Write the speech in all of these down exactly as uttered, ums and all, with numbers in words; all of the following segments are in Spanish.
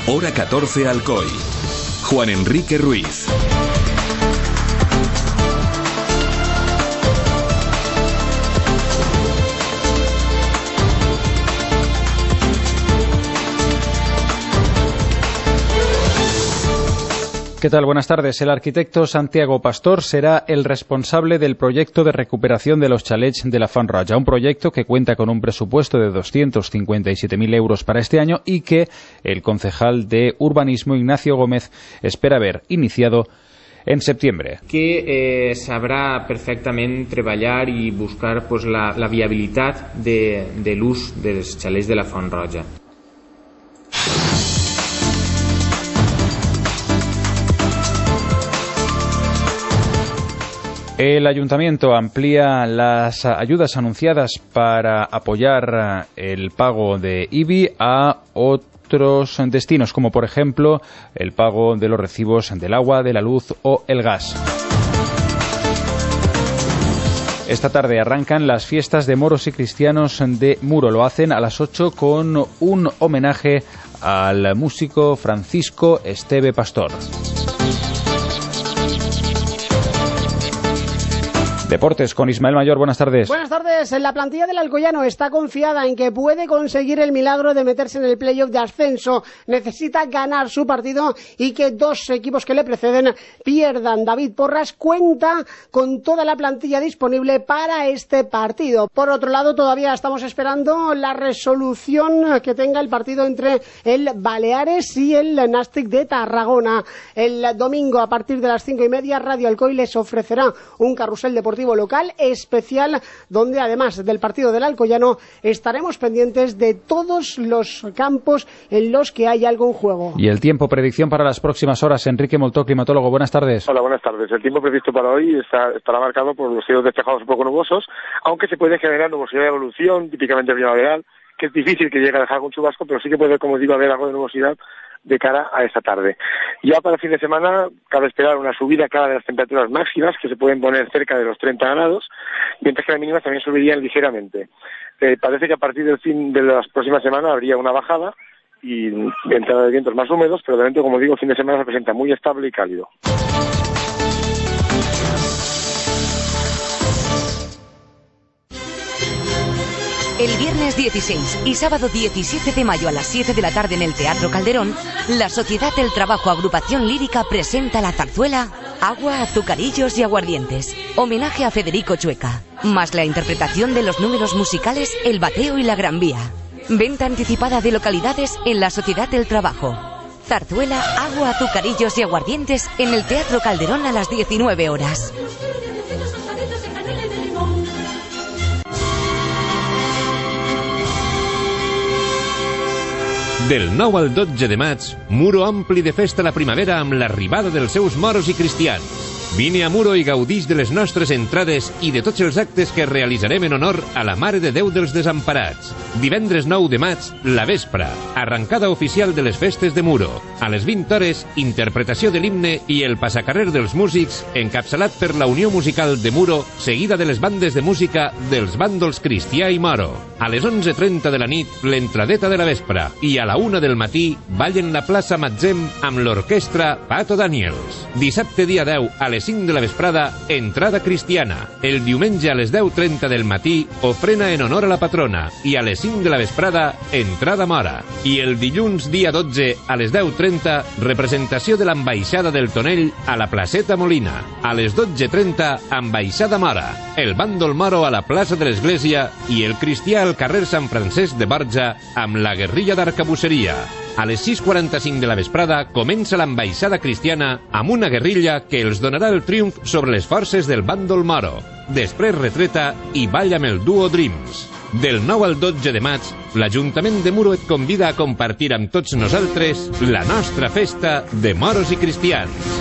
Hora catorce Alcoy. Juan Enrique Ruiz. ¿Qué tal? Buenas tardes. El arquitecto Santiago Pastor será el responsable del proyecto de recuperación de los chalets de la Font Roja, un proyecto que cuenta con un presupuesto de doscientos cincuenta y siete mil euros para este año y que el concejal de Urbanismo, Ignacio Gómez, espera ver iniciado en septiembre. Que eh, sabrà perfectament treballar i buscar pues, la, la viabilitat de, de l'ús dels xalets de la Font Roja. El Ayuntamiento amplía las ayudas anunciadas para apoyar el pago de I B I a otros destinos, como por ejemplo el pago de los recibos del agua, de la luz o el gas. Esta tarde arrancan las fiestas de moros y cristianos de Muro. Lo hacen a las ocho con un homenaje al músico Francisco Esteve Pastor. Deportes con Ismael Mayor, buenas tardes. Buenas tardes. La plantilla del Alcoyano está confiada en que puede conseguir el milagro de meterse en el playoff de ascenso. Necesita ganar su partido y que dos equipos que le preceden pierdan. David Porras cuenta con toda la plantilla disponible para este partido. Por otro lado, todavía estamos esperando la resolución que tenga el partido entre el Baleares y el Nàstic de Tarragona. El domingo, a partir de las cinco y media, Radio Alcoy les ofrecerá un carrusel deportivo local especial, donde además del partido del Alcoyano estaremos pendientes de todos los campos en los que hay algo en juego. Y el tiempo, predicción para las próximas horas. Enrique Moltó, climatólogo, buenas tardes. Hola, buenas tardes. El tiempo previsto para hoy está, estará marcado por los cielos despejados un poco nubosos, aunque se puede generar nubosidad de evolución, típicamente primaveral, que es difícil que llegue a dejar algún chubasco, pero sí que puede, como digo, haber algo de nubosidad de cara a esta tarde. Ya para el fin de semana cabe esperar una subida clara de las temperaturas máximas, que se pueden poner cerca de los treinta grados, mientras que las mínimas también subirían ligeramente. Eh, parece que a partir del fin de las próximas semanas habría una bajada y entrada de vientos más húmedos, pero de momento, como digo, el fin de semana se presenta muy estable y cálido. El viernes dieciséis y sábado diecisiete de mayo a las siete de la tarde en el Teatro Calderón, la Sociedad del Trabajo Agrupación Lírica presenta la zarzuela Agua, Azucarillos y Aguardientes, homenaje a Federico Chueca, más la interpretación de los números musicales El Bateo y la Gran Vía. Venta anticipada de localidades en la Sociedad del Trabajo. Zarzuela Agua, Azucarillos y Aguardientes en el Teatro Calderón a las diecinueve horas. Del nou al dotze de maig, Muro ompli de festa la primavera amb l'arribada dels seus moros i cristians. Vine a Muro i gaudix de les nostres entrades i de tots els actes que realitzarem en honor a la Mare de Déu dels Desemparats. Divendres nou de maig, la vespra, arrancada oficial de les festes de Muro. A les vint hores, interpretació de l'himne i el passacarrer dels músics, encapçalat per la Unió Musical de Muro, seguida de les bandes de música dels bàndols Cristià i Moro. A les onze trenta de la nit, l'entradeta de la vespra, i a la una del matí, ball en la plaça Matzem amb l'orquestra Pato Daniels. Dissabte dia deu, a les cinc de la vesprada, entrada cristiana. El diumenge a les deu trenta del matí, ofrena en honor a la patrona, i a les cinc de la vesprada, entrada mora. I el dilluns dia dotze, a les deu trenta, representació de l'ambaixada del Tonell a la placeta Molina. A les dotze trenta, ambaixada mora. El bàndol moro a la plaça de l'Església i el cristià al carrer Sant Francesc de Borja amb la guerrilla d'arcabusseria. A les sis quaranta-cinc de la vesprada comença l'ambaixada cristiana amb una guerrilla que els donarà el triomf sobre les forces del bàndol moro. Després retreta i balla amb el duo Dreams. Del nou al dotze de maig, l'Ajuntament de Muro et convida a compartir amb tots nosaltres la nostra festa de moros i cristians.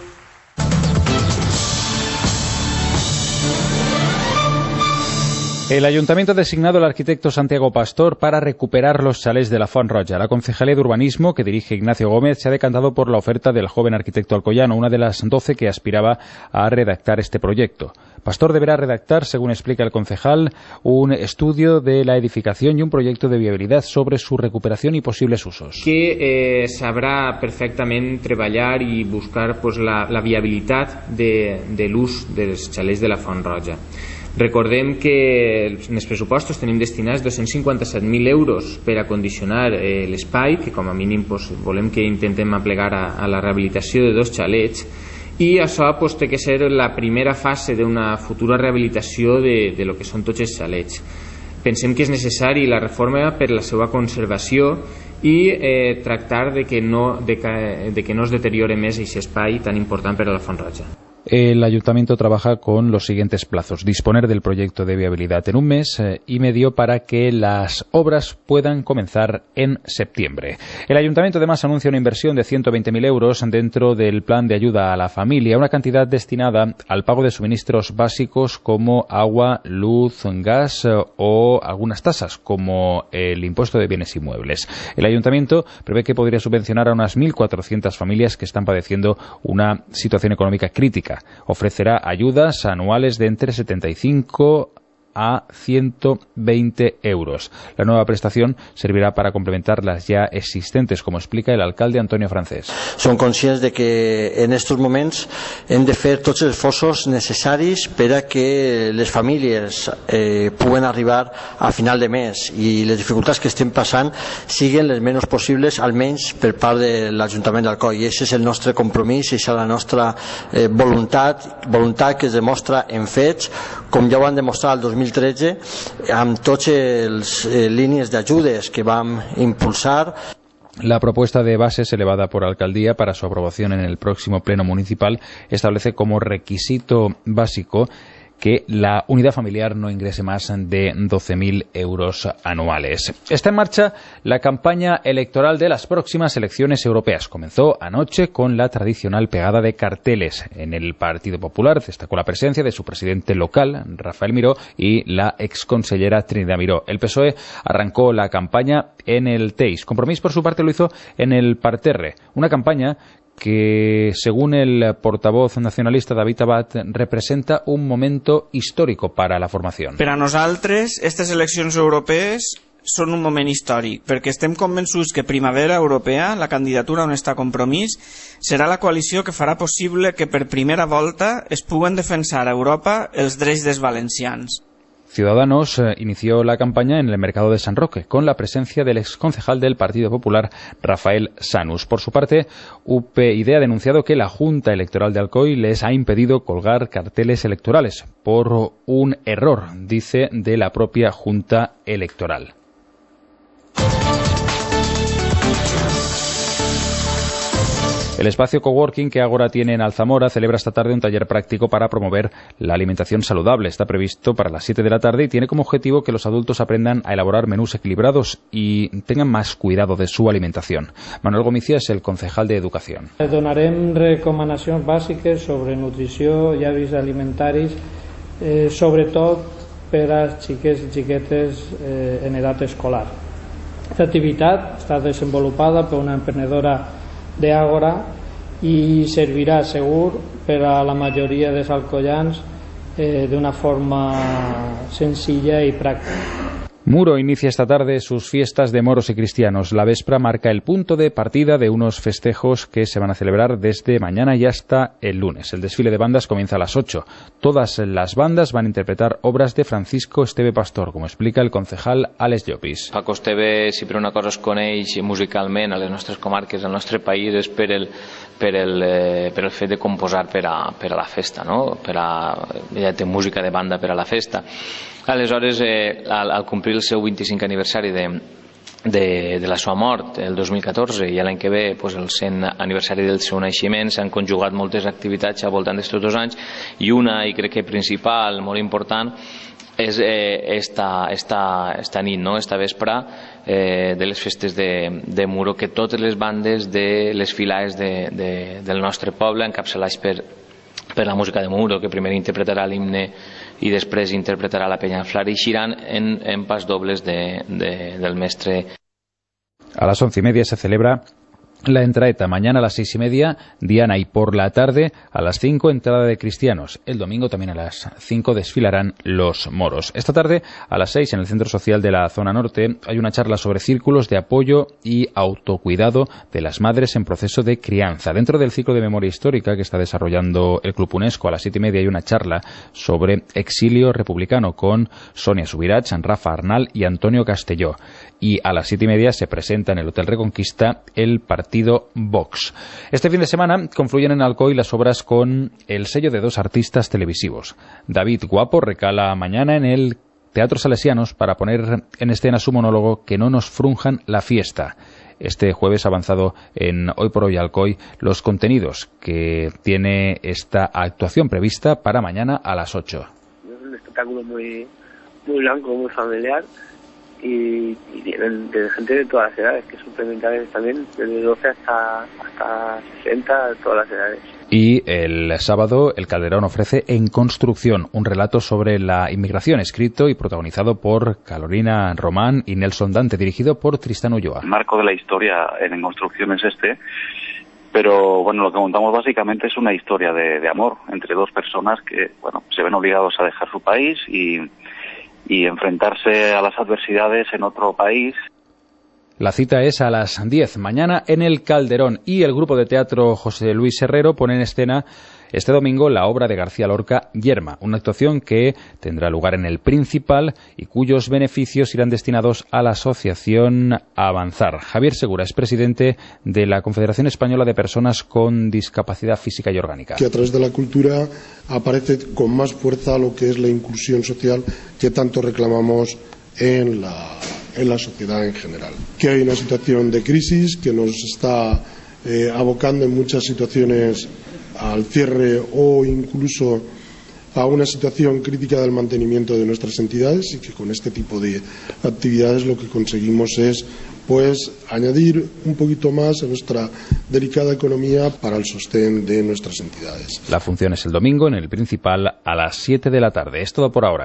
El Ayuntamiento ha designado al arquitecto Santiago Pastor para recuperar los chalets de la Font Roja. La Concejalía de Urbanismo, que dirige Ignacio Gómez, se ha decantado por la oferta del joven arquitecto alcoyano, una de las doce que aspiraba a redactar este proyecto. Pastor deberá redactar, según explica el concejal, un estudio de la edificación y un proyecto de viabilidad sobre su recuperación y posibles usos. Que eh, sabrà perfectament treballar i buscar pues, la, la viabilitat de, de l'ús dels xalets de la Font Roja. Recordem que en els pressupostos tenim destinats dos-cents cinquanta-set mil euros per a condicionar eh, l'espai, que com a mínim pues, volem que intentem aplegar a, a la rehabilitació de dos xalets, i això pues, té que ser la primera fase d'una futura rehabilitació de, de lo que són tots els xalets. Pensem que és necessari la reforma per la seva conservació i eh, tractar de que, no, de, que, de que no es deteriore més aquest espai tan important per a la Font Roja. El Ayuntamiento trabaja con los siguientes plazos: disponer del proyecto de viabilidad en un mes eh, y medio para que las obras puedan comenzar en septiembre. El Ayuntamiento además anuncia una inversión de ciento veinte mil euros dentro del plan de ayuda a la familia, una cantidad destinada al pago de suministros básicos como agua, luz, gas eh, o algunas tasas como el impuesto de bienes inmuebles. El Ayuntamiento prevé que podría subvencionar a unas mil cuatrocientas familias que están padeciendo una situación económica crítica. Ofrecerá ayudas anuales de entre setenta y cinco a ciento veinte euros. La nueva prestación servirá para complementar las ya existentes, como explica el alcalde Antonio Francés. Som conscients de que en estos moments hem de fer tots els esforços necessaris per a que les famílies eh, puguen arribar a final de mes i les dificultats que estem passant siguin les menys possibles, almenys per part de l'Ajuntament d'Alcoi. I aquest és el nostre compromís i és la nostra eh, voluntat, voluntat que es demostra en fets, com ja ho han demostrat el dos mil tretze amb tots els eh, línies d'ajudes que vam impulsar. La propuesta de bases elevada por alcaldía para su aprobación en el próximo pleno municipal establece como requisito básico que la unidad familiar no ingrese más de doce mil euros anuales. Está en marcha la campaña electoral de las próximas elecciones europeas. Comenzó anoche con la tradicional pegada de carteles. En el Partido Popular destacó la presencia de su presidente local, Rafael Miró, y la exconsellera Trinidad Miró. El P S O E arrancó la campaña en el Teis. Compromís, por su parte, lo hizo en el Parterre. Una campaña que, según el portavoz nacionalista David Abad, representa un momento histórico para la formación. Per a nosaltres, aquestes eleccions europees són un moment històric, perquè estem convençuts que Primavera Europea, la candidatura on està Compromís, serà la coalició que farà possible que per primera volta es puguen defensar a Europa els drets dels valencians. Ciudadanos eh, inició la campaña en el mercado de San Roque con la presencia del exconcejal del Partido Popular, Rafael Sanus. Por su parte, U P Y D ha denunciado que la Junta Electoral de Alcoy les ha impedido colgar carteles electorales por un error, dice, de la propia Junta Electoral. El espacio coworking que Agora tiene en Alzamora celebra esta tarde un taller práctico para promover la alimentación saludable. Está previsto para las siete de la tarde y tiene como objetivo que los adultos aprendan a elaborar menús equilibrados y tengan más cuidado de su alimentación. Manuel Gomicia és el concejal de Educación. Donarem recomanacions bàsiques sobre nutrició i hàbits alimentaris, eh, sobretot per a xiquets i xiquetes eh, en edat escolar. Aquesta activitat està desenvolupada per una emprenedora de Ágora i servirà segur per a la majoria dels alcoyans eh, d'una forma sencilla y práctica. Muro inicia esta tarde sus fiestas de moros y cristianos. La Vespra marca el punto de partida de unos festejos que se van a celebrar desde mañana y hasta el lunes. El desfile de bandas comienza a las ocho. Todas las bandas van a interpretar obras de Francisco Esteve Pastor, como explica el concejal Alex Llopis. Paco Esteve, si per una cosa es coneix musicalment a les nostres comarques, al nostre país, és per el, per el, eh, per el fet de composar per a, per a la festa, no? Per a, ella té música de banda per a la festa. Aleshores, eh, al, al complir el seu vint-i-cinquè aniversari de, de, de la seva mort, el dos mil catorze, i l'any que ve pues, el cent aniversari del seu naixement, s'han conjugat moltes activitats al voltant d'estos dos anys, i una, i crec que principal, molt important, és eh, esta, esta, esta nit, no? Esta vespre eh, de les festes de, de Muro, que totes les bandes de les filades de, de, del nostre poble, encapçalats per, per la música de Muro, que primer interpretarà l'himne i després interpretarà la Penya Flara, i eixiran en, en pas dobles de, de, del mestre. A las once y media se celebra la entraeta. Mañana a las seis y media, Diana, y por la tarde a las cinco, entrada de cristianos. El domingo también a las cinco desfilarán los moros. Esta tarde a las seis, en el Centro Social de la Zona Norte, hay una charla sobre círculos de apoyo y autocuidado de las madres en proceso de crianza. Dentro del ciclo de memoria histórica que está desarrollando el Club UNESCO, a las siete y media hay una charla sobre exilio republicano con Sonia Subirats, Rafa Arnal y Antonio Castelló. Y a las siete y media se presenta en el Hotel Reconquista el partido Vox. Este fin de semana confluyen en Alcoy las obras con el sello de dos artistas televisivos. David Guapo recala mañana en el Teatro Salesianos para poner en escena su monólogo Que no nos frunjan la fiesta. Este jueves ha avanzado en Hoy por Hoy Alcoy los contenidos que tiene esta actuación prevista para mañana a las ocho. Es un espectáculo muy, muy blanco, muy familiar. Y, y vienen de gente de todas las edades, que son suplementarios también, desde doce hasta, hasta sesenta, todas las edades. Y el sábado el Calderón ofrece En Construcción, un relato sobre la inmigración, escrito y protagonizado por Carolina Román y Nelson Dante, dirigido por Tristán Ulloa. El marco de la historia en En Construcción es este, pero bueno, lo que contamos básicamente es una historia de, de amor entre dos personas que, bueno, se ven obligados a dejar su país y y enfrentarse a las adversidades en otro país. La cita es a las diez mañana en el Calderón, y el grupo de teatro José Luis Herrero pone en escena este domingo la obra de García Lorca, Yerma, una actuación que tendrá lugar en el Principal y cuyos beneficios irán destinados a la asociación Avanzar. Javier Segura es presidente de la Confederación Española de Personas con Discapacidad Física y Orgánica. Que a través de la cultura aparece con más fuerza lo que es la inclusión social que tanto reclamamos en la, en la sociedad en general. Que hay una situación de crisis que nos está eh, abocando en muchas situaciones al cierre o incluso a una situación crítica del mantenimiento de nuestras entidades, y que con este tipo de actividades lo que conseguimos es pues añadir un poquito más a nuestra delicada economía para el sostén de nuestras entidades. La función es el domingo en el Principal a las siete de la tarde. Es todo por ahora.